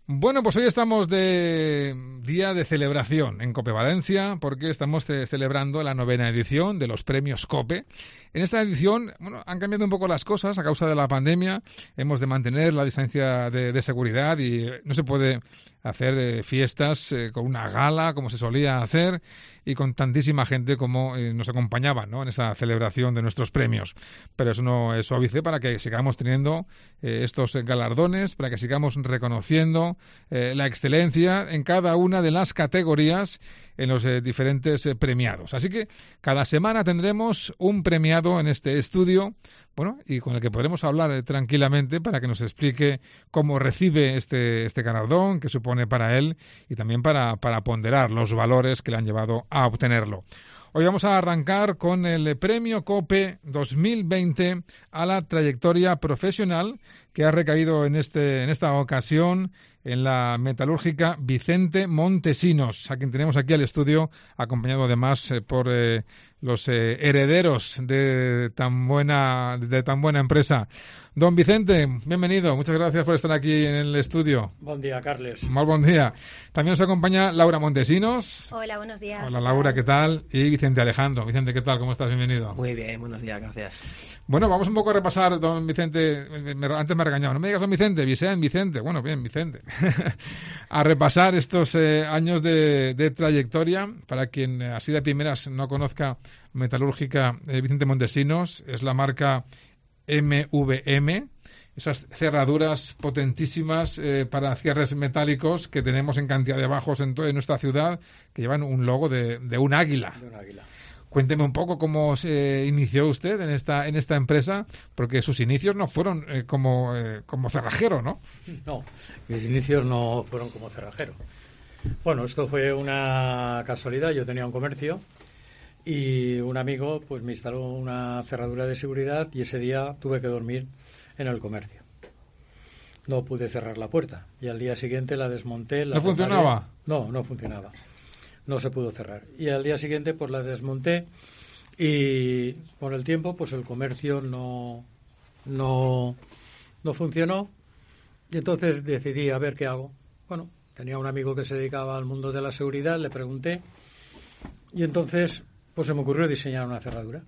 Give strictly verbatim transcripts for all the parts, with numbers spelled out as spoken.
Bueno, pues hoy estamos de día de celebración en COPE Valencia, porque estamos ce- celebrando la novena edición de los premios COPE. En esta edición, bueno, han cambiado un poco las cosas a causa de la pandemia. Hemos de mantener la distancia de, de seguridad y no se puede hacer eh, fiestas eh, con una gala como se solía hacer y con tantísima gente como eh, nos acompañaba, ¿no?, en esa celebración de nuestros premios. Pero eso no es óbice para que sigamos teniendo eh, estos galardones, para que sigamos reconociendo eh, la excelencia en cada una de las categorías en los eh, diferentes eh, premiados. Así que cada semana tendremos un premiado en este estudio, bueno, y con el que podremos hablar eh, tranquilamente para que nos explique cómo recibe este, este galardón, qué supone para él y también para, para ponderar los valores que le han llevado a obtenerlo. Hoy vamos a arrancar con el Premio COPE dos mil veinte a la trayectoria profesional que ha recaído en, este, en esta ocasión en la metalúrgica Vicente Montesinos, a quien tenemos aquí al estudio, acompañado además eh, por eh, los eh, herederos de tan buena de tan buena empresa. Don Vicente, bienvenido. Muchas gracias por estar aquí en el estudio. Buen día, Carles. Muy buen día. También nos acompaña Laura Montesinos. Hola, buenos días. Hola, Laura, ¿qué tal? Y Vicente Alejandro. Vicente, ¿qué tal? ¿Cómo estás? Bienvenido. Muy bien, buenos días, gracias. Bueno, vamos un poco a repasar, don Vicente. Me, me, antes me ha regañado. No me digas don Vicente, Vicente, Vicente. Bueno, bien, Vicente. A repasar estos eh, años de, de trayectoria. Para quien eh, así de primeras no conozca Metalúrgica eh, Vicente Montesinos, es la marca M V M. Esas cerraduras potentísimas eh, para cierres metálicos que tenemos en cantidad de bajos en toda nuestra ciudad, que llevan un logo de, de un águila. De un águila. Cuénteme un poco cómo se inició usted en esta en esta empresa, porque sus inicios no fueron eh, como, eh, como cerrajero, ¿no? No, mis inicios no fueron como cerrajero. Bueno, esto fue una casualidad. Yo tenía un comercio y un amigo pues me instaló una cerradura de seguridad y ese día tuve que dormir en el comercio. No pude cerrar la puerta y al día siguiente la desmonté. La ¿No funcionaba? Preparé. No, no funcionaba. No se pudo cerrar. Y al día siguiente pues la desmonté y con el tiempo pues el comercio no, no, no funcionó y entonces decidí a ver qué hago. Bueno, tenía un amigo que se dedicaba al mundo de la seguridad, le pregunté y entonces pues se me ocurrió diseñar una cerradura.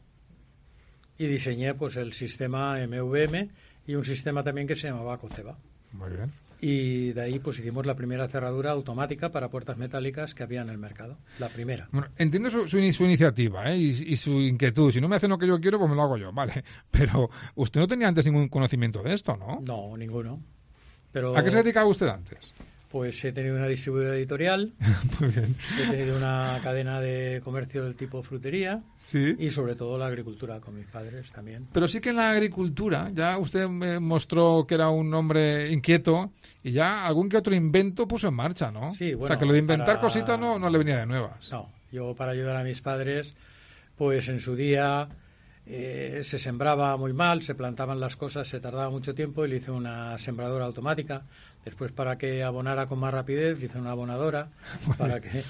Y diseñé pues el sistema M V M y un sistema también que se llamaba Coceba. Muy bien. Y de ahí pues hicimos la primera cerradura automática para puertas metálicas que había en el mercado. La primera. Bueno, entiendo su, su, su iniciativa ¿eh? y, y su inquietud. Si no me hacen lo que yo quiero, pues me lo hago yo, vale. Pero usted no tenía antes ningún conocimiento de esto, ¿no? No, ninguno. Pero, ¿a qué se dedicaba usted antes? Pues he tenido una distribuidora editorial. Muy bien. He tenido una cadena de comercio del tipo frutería. Sí. Y sobre todo la agricultura con mis padres también. Pero sí que en la agricultura ya usted me mostró que era un hombre inquieto y ya algún que otro invento puso en marcha, ¿no? Sí, bueno. O sea, que lo de inventar para... cositas no, no le venía de nuevas. No, yo para ayudar a mis padres, pues en su día eh, se sembraba muy mal, se plantaban las cosas, se tardaba mucho tiempo y le hice una sembradora automática. Después, para que abonara con más rapidez, le hice una abonadora. Para que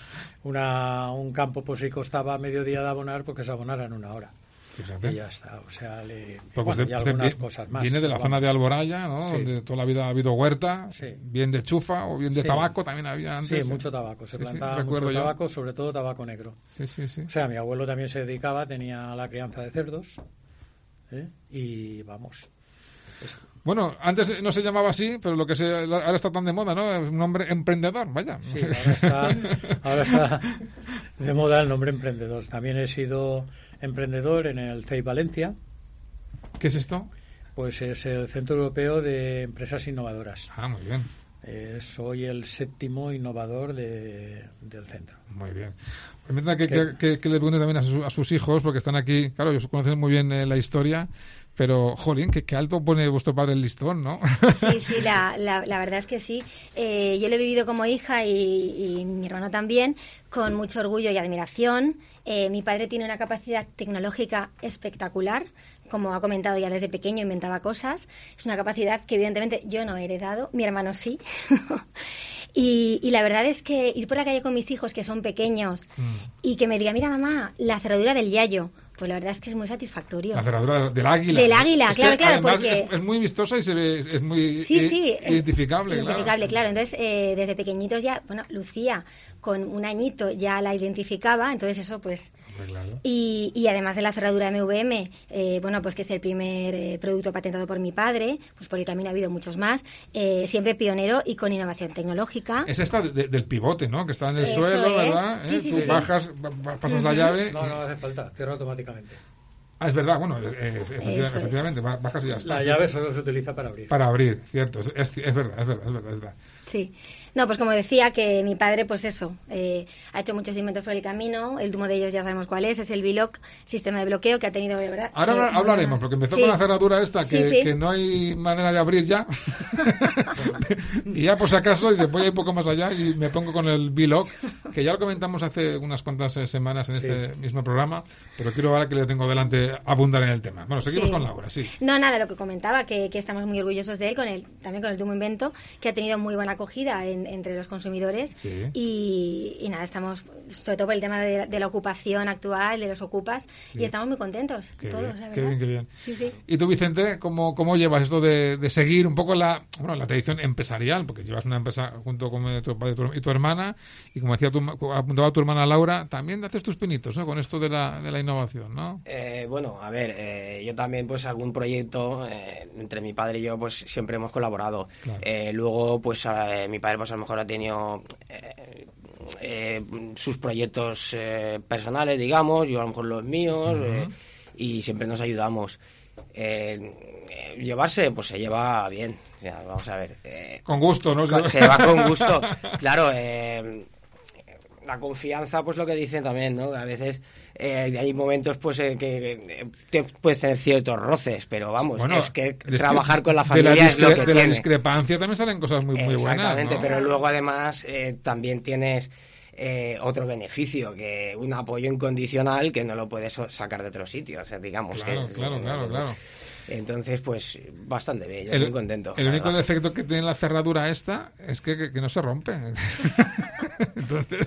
una, un campo, pues si costaba medio día de abonar, porque se abonara en una hora. Fíjate. Y ya está. O sea, le, bueno, usted, y algunas usted cosas más. viene de la vamos. zona de Alboraya, ¿no? Sí. Donde toda la vida ha habido huerta, sí. bien de chufa o bien de sí. tabaco también había antes. Sí, mucho tabaco. Se sí, plantaba sí, mucho yo. tabaco, sobre todo tabaco negro. Sí, sí, sí. O sea, mi abuelo también se dedicaba, tenía la crianza de cerdos. ¿eh? Y vamos. Esto. Bueno, antes no se llamaba así, pero lo que se, ahora está tan de moda, ¿no? Es un hombre emprendedor, vaya. Sí, ahora está, ahora está de moda el nombre emprendedor. También he sido emprendedor en el C E I Valencia. ¿Qué es esto? Pues es el Centro Europeo de Empresas Innovadoras. Ah, muy bien. Eh, soy el séptimo innovador de, del centro. Muy bien. Permítame que, que, que, que le pregunte también a, su, a sus hijos, porque están aquí, claro, ellos conocen muy bien eh, la historia, pero, jolín, que, que alto pone vuestro padre el listón, ¿no? Sí, sí, la, la, la verdad es que sí. Eh, yo lo he vivido como hija y, y mi hermano también, con mucho orgullo y admiración. Eh, mi padre tiene una capacidad tecnológica espectacular. Como ha comentado, ya desde pequeño inventaba cosas. Es una capacidad que evidentemente yo no he heredado, mi hermano sí. y, y la verdad es que ir por la calle con mis hijos, que son pequeños, mm. y que me diga, mira mamá, la cerradura del Yayo, pues la verdad es que es muy satisfactorio. La cerradura del águila. Del águila, es claro, claro. Además porque... es, es muy vistosa y se ve, es muy sí, sí, identificable. Es identificable, claro. claro. Entonces, eh, desde pequeñitos ya, bueno, Lucía con un añito ya la identificaba, entonces eso pues... Claro. Y, y además de la cerradura M V M, eh, bueno, pues que es el primer eh, producto patentado por mi padre, pues por el camino ha habido muchos más, eh, siempre pionero y con innovación tecnológica. Es esta de, del pivote, ¿no? Que está en el Eso suelo, es. ¿verdad? Sí, ¿Eh? sí, Tú sí, bajas, sí. pasas Uh-huh. la llave... No, no hace falta, cierra automáticamente. Ah, es verdad, bueno, eh, efectivamente, Eso es. efectivamente, bajas y ya está. La llave solo se utiliza para abrir. Para abrir, cierto, es, es, es verdad, es verdad, es verdad, es verdad. Sí. No, pues como decía, que mi padre, pues eso, eh, ha hecho muchos inventos por el camino. El último de ellos ya sabemos cuál es, es el V-Lock, sistema de bloqueo, que ha tenido de verdad... Ahora que habla- hablaremos, porque empezó sí. con la cerradura esta, que, Sí, sí. que no hay manera de abrir ya. Y ya por si acaso, y después voy a ir un poco más allá y me pongo con el V-Lock, que ya lo comentamos hace unas cuantas eh, semanas en este Sí. mismo programa, pero quiero ahora que lo tengo delante abundar en el tema. Bueno, seguimos Sí. con Laura, sí. No, nada, lo que comentaba, que, que estamos muy orgullosos de él, con el, también con el último invento, que ha tenido muy buena acogida en- entre los consumidores. Sí. Y, y nada, estamos, sobre todo por el tema de, de la ocupación actual, de los ocupas, Sí. y estamos muy contentos, Qué todos, bien, la qué verdad. bien, qué bien. Sí, sí. Y tú, Vicente, ¿cómo, cómo llevas esto de, de seguir un poco la, bueno, la tradición empresarial? Porque llevas una empresa junto con tu padre y tu, y tu hermana, y como decía tu, apuntaba tu hermana Laura, también haces tus pinitos, ¿no? Con esto de la, de la innovación, ¿no? Eh, bueno, a ver, eh, yo también, pues algún proyecto, eh, entre mi padre y yo, pues siempre hemos colaborado. Claro. Eh, luego, pues eh, mi padre, pues a lo mejor ha tenido eh, eh, sus proyectos eh, personales, digamos, yo a lo mejor los míos, Ujú. eh, y siempre nos ayudamos. Eh, eh, llevarse, pues se lleva bien. O sea, vamos a ver. eh, Con gusto, ¿no? con- se va con gusto. Claro, eh, la confianza, pues lo que dicen también, ¿no? A veces eh, hay momentos, pues, eh, que, que te puedes tener ciertos roces, pero vamos, Bueno, es que es trabajar que con la de la familia es lo discre- que De la tiene. discrepancia también salen cosas muy, muy buenas, Exactamente, ¿no? pero luego además eh, también tienes eh, otro beneficio, que un apoyo incondicional que no lo puedes so- sacar de otro sitio, o sea, digamos Claro, que... claro, claro, claro. Entonces, pues, bastante bien, yo El, muy contento. el la único verdad. defecto que tiene la cerradura esta es que, que, que no se rompe. Entonces,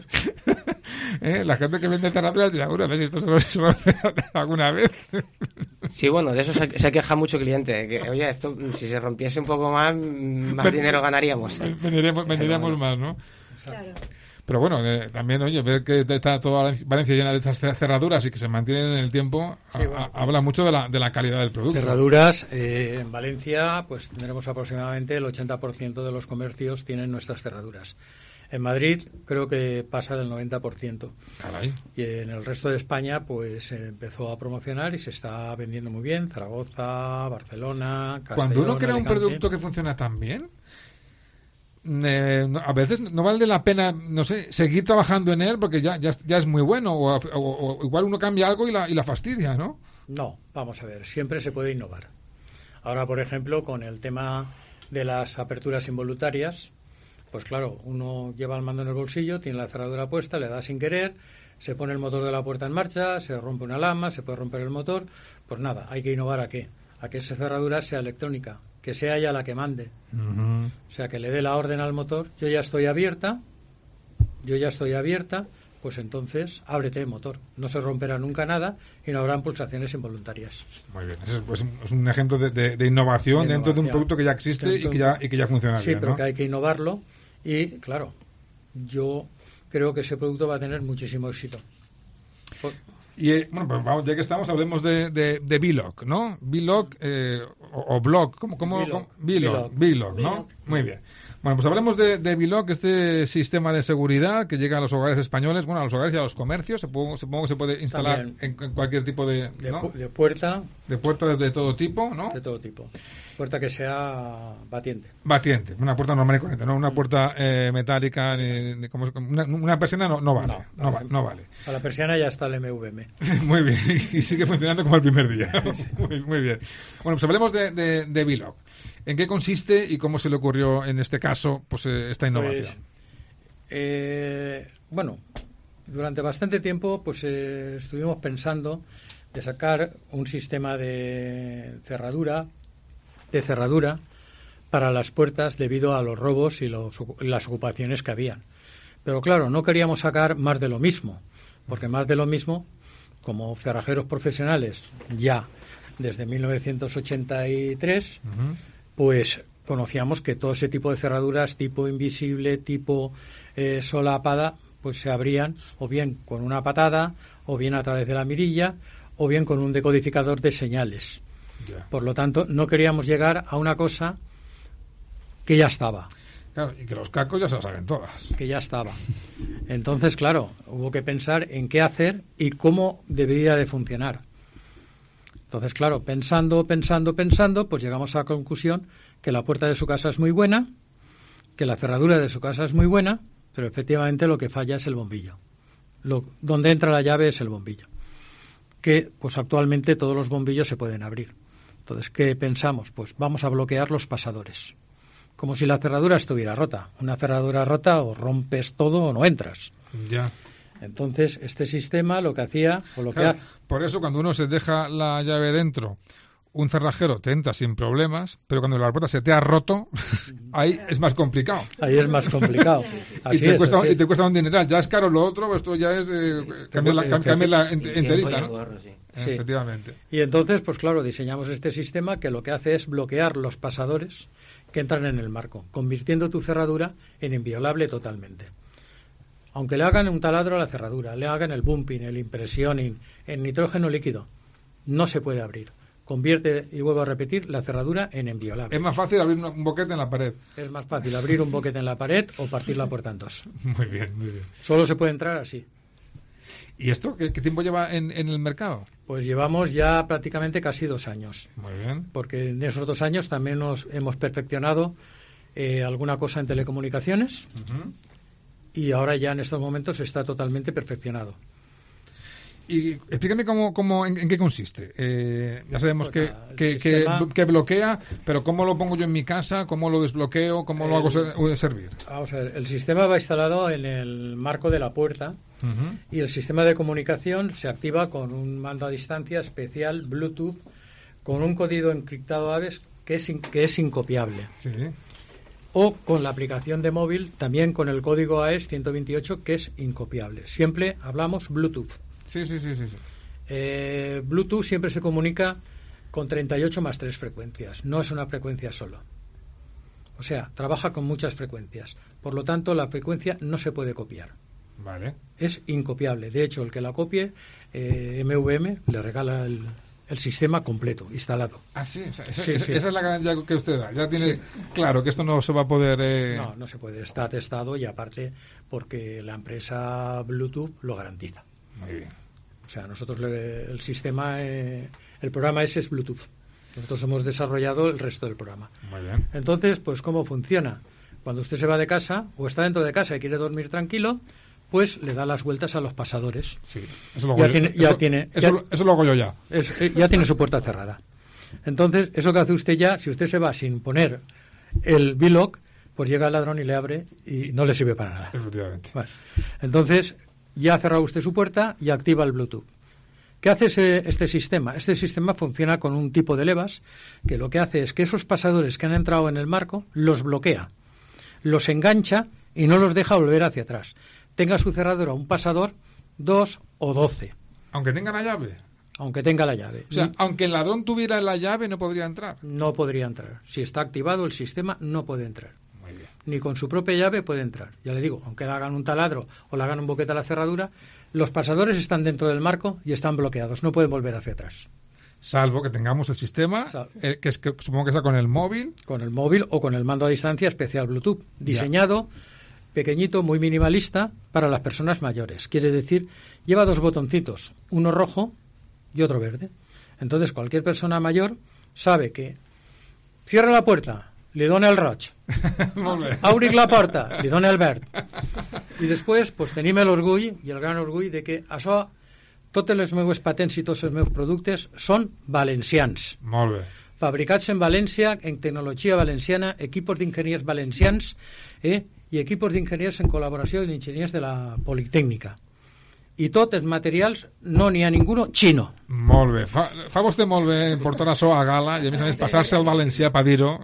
¿eh? La gente que vende cerraduras dirá, "Bueno, a ver si esto se se rompe alguna vez". Sí, bueno, de eso se, se queja mucho el cliente, que, oye, esto, si se rompiese un poco más, mm, más Ven- dinero ganaríamos. Venderíamos, venderíamos más, ¿no? Claro. Pero bueno, eh, también, oye, ver que está toda Valencia llena de estas cerraduras y que se mantienen en el tiempo, Sí, a- bueno. a- habla mucho de la, de la calidad del producto. Cerraduras, eh, en Valencia, pues tendremos aproximadamente el ochenta por ciento de los comercios tienen nuestras cerraduras. En Madrid creo que pasa del noventa por ciento. Caray. Y en el resto de España, pues se empezó a promocionar y se está vendiendo muy bien. Zaragoza, Barcelona, Castellón, Cuando uno crea un Alicante. producto que funciona tan bien, eh, no- a veces no vale la pena, no sé, seguir trabajando en él porque ya, ya, ya es muy bueno, o, o- o igual uno cambia algo y la, y la fastidia, ¿no? No, vamos a ver, siempre se puede innovar. Ahora, por ejemplo, con el tema de las aperturas involuntarias, pues claro, uno lleva el mando en el bolsillo, tiene la cerradura puesta, le da sin querer, se pone el motor de la puerta en marcha, se rompe una lama, se puede romper el motor. Pues nada, hay que innovar a qué? A que esa cerradura sea electrónica, que sea ella la que mande. Ujú. O sea, que le dé la orden al motor, yo ya estoy abierta, yo ya estoy abierta, pues entonces ábrete, motor. No se romperá nunca nada y no habrán pulsaciones involuntarias. Muy bien, ese es, pues, es un ejemplo de, de- de innovación De dentro de un innovación. producto que ya existe y Dentro que de ya, un- y que ya funciona Sí, bien, pero ¿no? que hay que innovarlo y, claro, yo creo que ese producto va a tener muchísimo éxito. Por- Y eh, bueno, pues vamos, ya que estamos, hablemos de, de, de V-Lock, ¿no? V-Lock eh, o, o Block, ¿cómo? cómo, V-Lock. cómo? V-Lock, V-Lock, ¿no? V-Lock. Muy bien. Bueno, pues hablemos de, de V-Lock, este sistema de seguridad que llega a los hogares españoles, bueno, a los hogares y a los comercios, supongo, supongo que se puede instalar en, También. en cualquier tipo de, de, ¿no? pu- de puerta, de puerta de, de todo tipo, ¿no? de todo tipo. Puerta que sea batiente. Batiente, una puerta normal y corriente, no una puerta eh, metálica, ni, ni como, una, una persiana no, no vale, no, No, va- no vale. A la persiana ya está el M V M. Muy bien, y, y sigue funcionando como el primer día. Muy, muy bien. Bueno, pues hablemos de, de, de V-Lock. ¿En qué consiste y cómo se le ocurrió en este caso pues eh, esta innovación? Pues, eh, bueno, durante bastante tiempo pues eh, estuvimos pensando de sacar un sistema de cerradura, de cerradura para las puertas debido a los robos y los, las ocupaciones que habían. Pero claro, no queríamos sacar más de lo mismo, porque más de lo mismo como cerrajeros profesionales ya desde mil novecientos ochenta y tres, uh-huh. pues conocíamos que todo ese tipo de cerraduras, tipo invisible, tipo eh, solapada, pues se abrían o bien con una patada, o bien a través de la mirilla, o bien con un decodificador de señales. Yeah. Por lo tanto, no queríamos llegar a una cosa que ya estaba. Claro, y que los cacos ya se las saben todas. Que ya estaba. Entonces, claro, hubo que pensar en qué hacer y cómo debería de funcionar. Entonces, claro, pensando, pensando, pensando, pues llegamos a la conclusión que la puerta de su casa es muy buena, que la cerradura de su casa es muy buena, pero efectivamente lo que falla es el bombillo. Lo, donde entra la llave es el bombillo. Que, pues actualmente todos los bombillos se pueden abrir. Entonces, ¿qué pensamos? Pues vamos a bloquear los pasadores. Como si la cerradura estuviera rota. Una cerradura rota o rompes todo o no entras. Ya. Entonces, este sistema lo que hacía, o lo claro, que hace... Por eso, cuando uno se deja la llave dentro, un cerrajero te entra sin problemas, pero cuando la puerta se te ha roto, ahí es más complicado. Ahí es más complicado. Así y, te es, cuesta, así y te cuesta un dineral. Ya es caro lo otro, pues esto ya es eh, cambiar la, cambiar la enterita, ¿no? Gorro, sí. Sí. Efectivamente. Y entonces, pues claro, diseñamos este sistema que lo que hace es bloquear los pasadores que entran en el marco, convirtiendo tu cerradura en inviolable totalmente. Aunque le hagan un taladro a la cerradura, le hagan el bumping, el impresioning, el nitrógeno líquido, no se puede abrir. Convierte, y vuelvo a repetir, la cerradura en inviolable. Es más fácil abrir un boquete en la pared. Es más fácil abrir un boquete en la pared o partir la puerta en dos. Muy bien, muy bien. Solo se puede entrar así. ¿Y esto qué, qué tiempo lleva en, en el mercado? Pues llevamos ya prácticamente casi dos años. Muy bien. Porque en esos dos años también nos hemos perfeccionado eh, alguna cosa en telecomunicaciones uh-huh. y ahora ya en estos momentos está totalmente perfeccionado. Y explícame cómo, cómo en, en qué consiste. Eh, ya sabemos pues que, que, sistema... que, que bloquea, pero ¿cómo lo pongo yo en mi casa? ¿Cómo lo desbloqueo? ¿Cómo el, lo hago ser, servir? Vamos a ver, el sistema va instalado en el marco de la puerta uh-huh. y el sistema de comunicación se activa con un mando a distancia especial Bluetooth con un código encriptado Aves que es, que es incopiable. Sí. O con la aplicación de móvil también con el código A E S ciento veintiocho que es incopiable. Siempre hablamos Bluetooth. Sí, sí, sí, sí. sí. Eh, Bluetooth siempre se comunica con treinta y ocho más tres frecuencias. No es una frecuencia solo. O sea, trabaja con muchas frecuencias. Por lo tanto, la frecuencia no se puede copiar. Vale. Es incopiable. De hecho, el que la copie, eh, M V M le regala el, el sistema completo, instalado. Ah, sí. O sea, esa, sí, esa, sí. esa es la garantía que usted da. Ya tiene sí. claro que esto no se va a poder... Eh... No, no se puede. Está testado y aparte porque la empresa Bluetooth lo garantiza. Muy bien. O sea, nosotros le, el sistema, eh, el programa ese es Bluetooth. Nosotros hemos desarrollado el resto del programa. Muy bien. Entonces, pues, ¿cómo funciona? Cuando usted se va de casa o está dentro de casa y quiere dormir tranquilo, pues le da las vueltas a los pasadores. Sí, eso lo hago ya yo. Tiene, ya eso, tiene, eso, ya, lo, eso lo hago yo ya. Es, ya tiene su puerta cerrada. Entonces, eso que hace usted ya, si usted se va sin poner el V-Lock, pues llega el ladrón y le abre y no le sirve para nada. Efectivamente. Vale. Entonces, ya ha cerrado usted su puerta y activa el Bluetooth. ¿Qué hace ese, este sistema? Este sistema funciona con un tipo de levas que lo que hace es que esos pasadores que han entrado en el marco los bloquea, los engancha y no los deja volver hacia atrás. Tenga su cerradura un pasador, dos o doce. Aunque tenga la llave. Aunque tenga la llave. O sea, ¿no? Aunque el ladrón tuviera la llave, no podría entrar. No podría entrar. Si está activado el sistema, no puede entrar. Muy bien. Ni con su propia llave puede entrar. Ya le digo, aunque le hagan un taladro o le hagan un boquete a la cerradura, los pasadores están dentro del marco y están bloqueados. No pueden volver hacia atrás. Salvo que tengamos el sistema, eh, que, es, que supongo que está con el móvil. Con el móvil o con el mando a distancia especial Bluetooth. Diseñado, ya. pequeñito, muy minimalista, para las personas mayores. Quiere decir, lleva dos botoncitos, uno rojo y otro verde. Entonces, cualquier persona mayor sabe que cierra la puerta, li dona el roig. Obrir la porta, li dona el verd. I després pues, tenim l'orgull i el gran orgull de que això, totes les meves patents i tots els meus productes són valencians. Molt bé. Fabricats en València, en tecnologia valenciana, equipos d'enginyers valencians eh, i equipos d'enginyers en col·laboració amb enginyers de la Politécnica. i tot els materials no n'hi ha ninguno xino. Molt bé. Fa, fa vostè molt bé en portar això a gala i a més a més passar-se al valencià per dir-ho.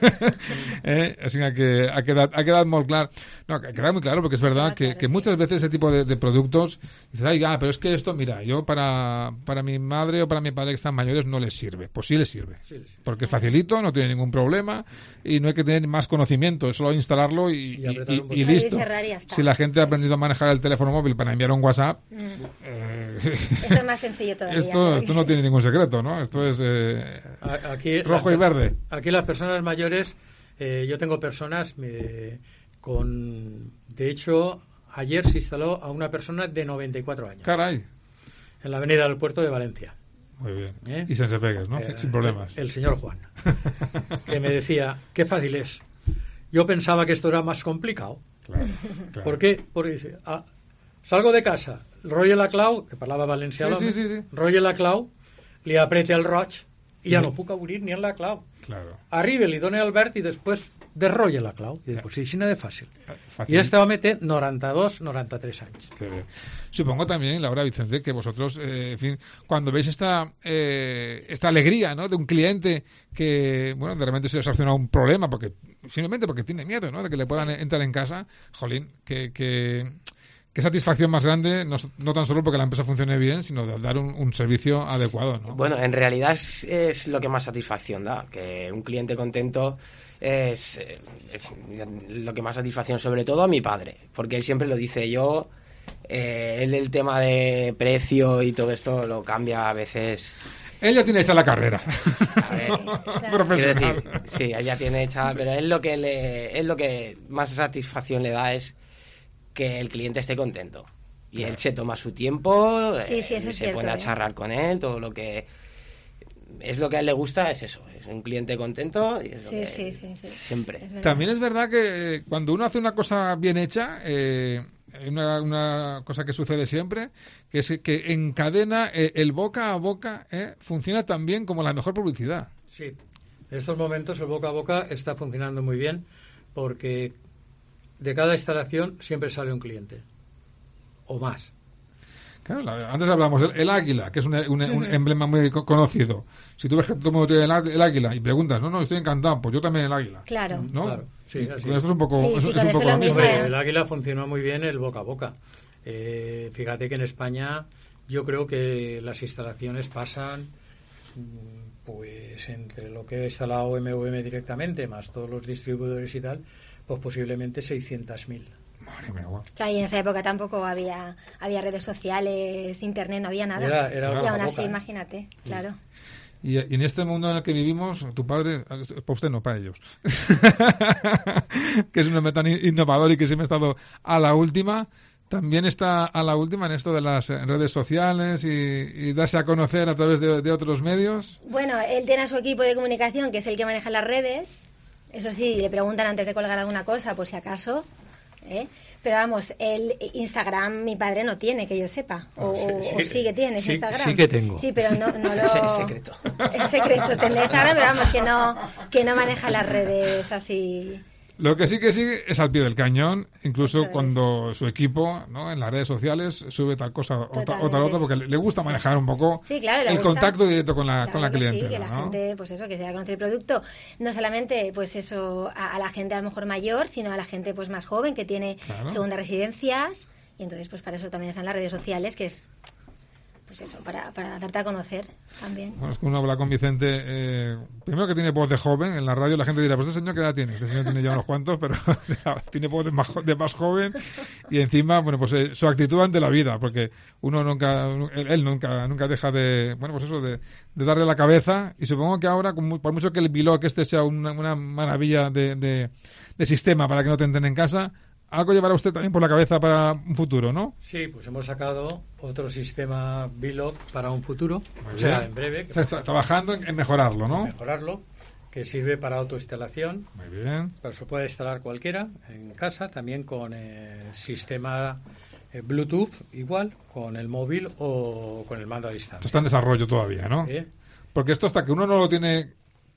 eh? O sigui que ha quedat, ha quedat molt clar. No, ha quedado muy claro porque es verdad Ah, que, claro, que sí. muchas veces ese tipo de, de productos dices, ay, ah, pero es que esto, mira, yo para, para mi madre o para mi padre que están mayores no les sirve. Pues sí les sirve. Sí, les sirve. Porque es facilito, no tiene ningún problema y no hay que tener más conocimiento, es solo instalarlo y, Y y- apretar y- un y botón. listo. Y cerrar y ya está. Si la gente ha aprendido a manejar el teléfono móvil para enviar un WhatsApp, Mm. eh, Esto es más sencillo todavía. esto, esto no tiene ningún secreto, ¿no? Esto es eh, A- Aquí, rojo y las- verde. Aquí las personas mayores, eh, yo tengo personas eh, con... De hecho, ayer se instaló a una persona de noventa y cuatro años Caray. en la avenida del Puerto de Valencia. Muy bien. ¿Eh? Y sense pegues, ¿no? Eh, Sin problemas. El señor Juan, que me decía, qué fácil es. Yo pensaba que esto era más complicado. Claro, claro. ¿Por qué? Porque dice, ah, salgo de casa, rolle la clau, que parlava valencià, Sí, l'home, sí, sí, sí. rolle la clau, li aprete el roig i ja no puc obrir ni en la clau. Claro. Arriba, li dona el verd i després desrolla la clau. I dic, pues sí, així de fàcil. Fácil. I este home té noranta-dos, noranta-tres anys. Qué bien. Supongo también, Laura Vicente, que vosotros, eh, en fin, cuando veis esta eh, esta alegría, ¿no? De un cliente que, bueno, de repente se le soluciona un problema, porque simplemente porque tiene miedo, ¿no? De que le puedan entrar en casa, jolín, que, que qué satisfacción más grande, no, no tan solo porque la empresa funcione bien, sino de dar un, un servicio adecuado, ¿no? Bueno, en realidad es, es lo que más satisfacción da, que un cliente contento es, es lo que más satisfacción, sobre todo a mi padre, porque él siempre lo dice, yo, eh, él el tema de precio y todo esto lo cambia a veces. Él ya tiene hecha la carrera. A ver, quiero Profesional. decir, sí, ella tiene hecha, pero él lo que le, él lo que más satisfacción le da es que el cliente esté contento. Y él se toma su tiempo, Sí, sí, eh, eso es se cierto, pone a ¿eh? charlar con él, todo lo que es lo que a él le gusta es eso, es un cliente contento y es lo Sí, que sí, sí, sí. siempre. Es verdad. También es verdad que eh, cuando uno hace una cosa bien hecha, eh, hay una, una cosa que sucede siempre, que es que encadena eh, el boca a boca, eh, funciona también como la mejor publicidad. Sí, en estos momentos el boca a boca está funcionando muy bien porque de cada instalación siempre sale un cliente o más. Claro, la- antes hablamos del el águila, que es un, un- un emblema muy co- conocido. Si tú ves que todo el mundo tiene el, á- el águila y preguntas, no, no, estoy encantado, pues yo también el águila. Claro. ¿No? Claro, sí, Y así con es. esto es un poco, Sí, es, sí, es con un eso poco lo lo mismo. mismo. Hombre, el águila funcionó muy bien el boca a boca. Eh, fíjate que en España yo creo que las instalaciones pasan mm, pues entre lo que ha instalado M V M directamente más todos los distribuidores y tal, pues posiblemente seiscientos mil. Madre mía, guau. Claro, y en esa época tampoco había había redes sociales, internet, no había nada. Era- era y boca a aún así, boca, ¿eh? imagínate, claro. Y, y en este mundo en el que vivimos, tu padre, para usted no, para ellos, que es un hombre tan in- innovador y que siempre ha estado a la última, también está a la última en esto de las eh, redes sociales y, y darse a conocer a través de, de otros medios. Bueno, él tiene a su equipo de comunicación, que es el que maneja las redes. Eso sí, le preguntan antes de colgar alguna cosa, por si acaso. ¿eh? Pero vamos, el Instagram mi padre no tiene, que yo sepa. O, Ah, sí, o- sí. o sí que tienes Sí- Instagram. sí que tengo. Sí, pero no, no lo... Es el secreto. Es secreto tener Instagram, pero vamos, que no, que no maneja las redes así... Lo que sí que sí es al pie del cañón, incluso Eso es. cuando su equipo, ¿no? En las redes sociales sube tal cosa o, ta- o tal Totalmente. otra, porque le, le gusta manejar un poco Sí, claro, le el gusta. contacto directo con la, Claro con la que clientela, sí, que la ¿no? gente, pues eso, que se da a conocer el producto. No solamente, pues eso, a, a la gente a lo mejor mayor, sino a la gente pues más joven que tiene Claro. segundas residencias. Y entonces, pues para eso también están las redes sociales, que es, pues eso, para, para darte a conocer también. Bueno, es que uno habla con Vicente, eh, primero que tiene voz de joven, en la radio la gente dirá, pues este señor qué edad tiene, este señor tiene ya unos cuantos, pero tiene voz de más, jo- de más joven y encima, bueno, pues eh, su actitud ante la vida, porque uno nunca, él, él nunca nunca deja de, bueno, pues eso, de, de darle la cabeza y supongo que ahora, con mu- por mucho que el Biloc este sea una, una maravilla de, de, de sistema para que no te entren en casa, algo llevará usted también por la cabeza para un futuro, ¿no? Sí, pues hemos sacado otro sistema B L O C para un futuro, Muy o sea, bien. en breve, O que sea, está trabajando en, en mejorarlo, ¿no? mejorarlo, que sirve para autoinstalación, Muy bien. pero se puede instalar cualquiera en casa, también con el sistema eh, Bluetooth, igual, con el móvil o con el mando a Esto distancia. está en desarrollo todavía, ¿no? ¿Eh? Porque esto hasta que uno no lo tiene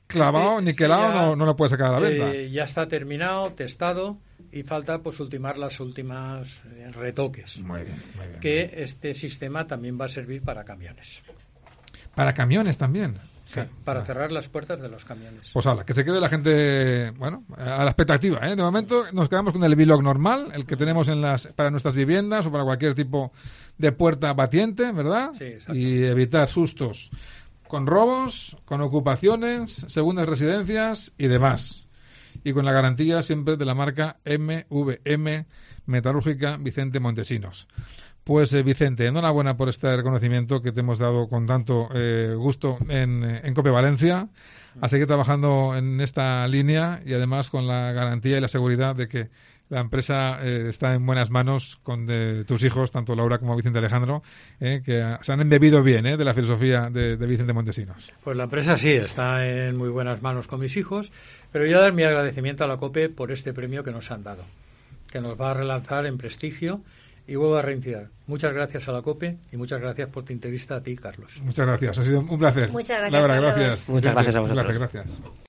clavado, este- niquelado, este ya, no, no lo puede sacar a la venta. eh, ya está terminado, testado y falta pues ultimar las últimas eh, retoques. Muy bien, muy bien. Que este sistema también va a servir para camiones. Para camiones también. Sí, para cerrar las puertas de los camiones. Pues ala, que se quede la gente, bueno, a la expectativa, ¿eh? De momento nos quedamos con el B-Lock normal, el que tenemos en las para nuestras viviendas o para cualquier tipo de puerta batiente, ¿verdad? Sí, exacto. Y evitar sustos con robos, con ocupaciones, segundas residencias y demás. Y con la garantía siempre de la marca M V M Metalúrgica Vicente Montesinos. Pues eh, Vicente, enhorabuena por este reconocimiento que te hemos dado con tanto eh, gusto en, en COPE Valencia. A seguir trabajando en esta línea y además con la garantía y la seguridad de que la empresa eh, está en buenas manos con de, tus hijos, tanto Laura como Vicente Alejandro, eh, que a, se han embebido bien eh, de la filosofía de, de Vicente Montesinos. Pues la empresa sí, está en muy buenas manos con mis hijos, pero yo dar mi agradecimiento a la COPE por este premio que nos han dado, que nos va a relanzar en prestigio. Y vuelvo a reincidir. Muchas gracias a la COPE y muchas gracias por tu entrevista a ti, Carlos. Muchas gracias. Ha sido un placer. Muchas gracias, Laura, Carlos. gracias. Muchas gracias a Un placer, vosotros. gracias.